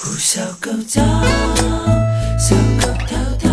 小狗叫，小狗跳跳，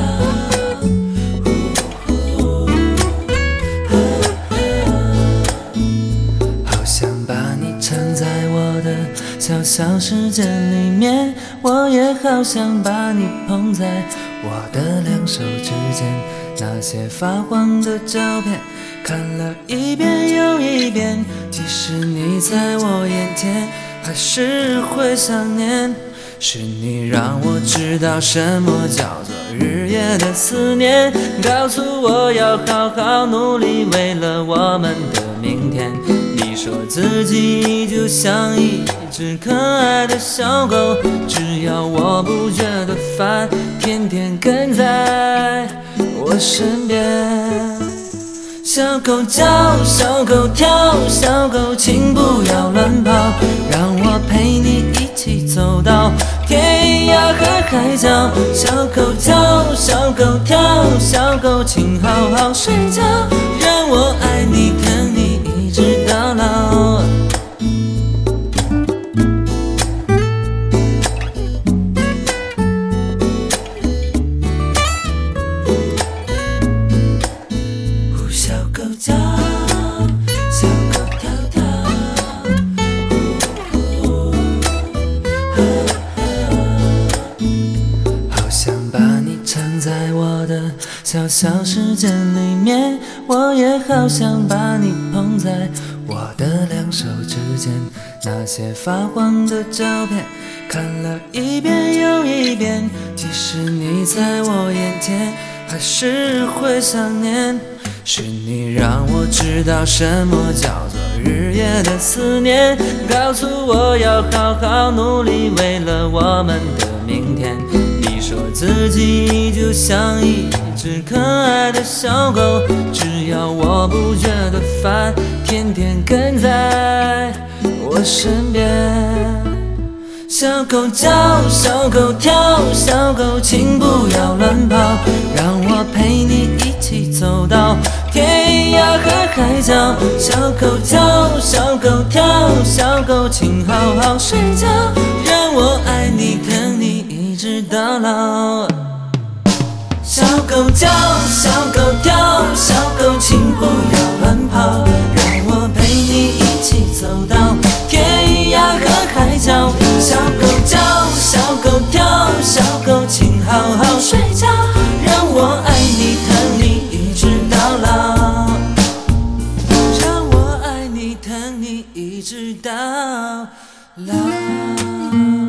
好想把你藏在我的小小世界里面，我也好想把你捧在我的两手之间。那些发黄的照片看了一遍又一遍，即使你在我眼前，还是会想念。是你让我知道什么叫做日夜的思念，告诉我要好好努力，为了我们的明天。你说自己就像一只可爱的小狗，只要我不觉得烦，天天跟在我身边。小狗叫，小狗跳，小狗请不要乱跑，让我陪你一起走到天涯和海角。小狗叫，小狗跳，小狗请好好睡觉，让我爱你疼你一直到老。小狗叫，小狗跳跳，好想把你藏在我的小小世界里面，我也好想把你捧在我的两手之间。那些发黄的照片看了一遍又一遍，即使你在我眼前，还是会想念。是你让我知道什么叫做日夜的思念，告诉我要好好努力，为了我们的明天。你说自己就像一只可爱的小狗，只要我不觉得烦，天天跟在我身边。小狗叫，小狗跳，小狗请不要乱跑，让我陪你一起走到天涯和海角。小狗叫，小狗跳，小狗请好好睡觉，让我爱你疼你一直到老。小狗叫，小狗跳，小狗请不要乱跑，让我陪你一起走到天涯和海角。小狗叫，小狗跳，小狗请好好睡觉，让我爱你疼你一直到老，让我爱你疼你一直到老。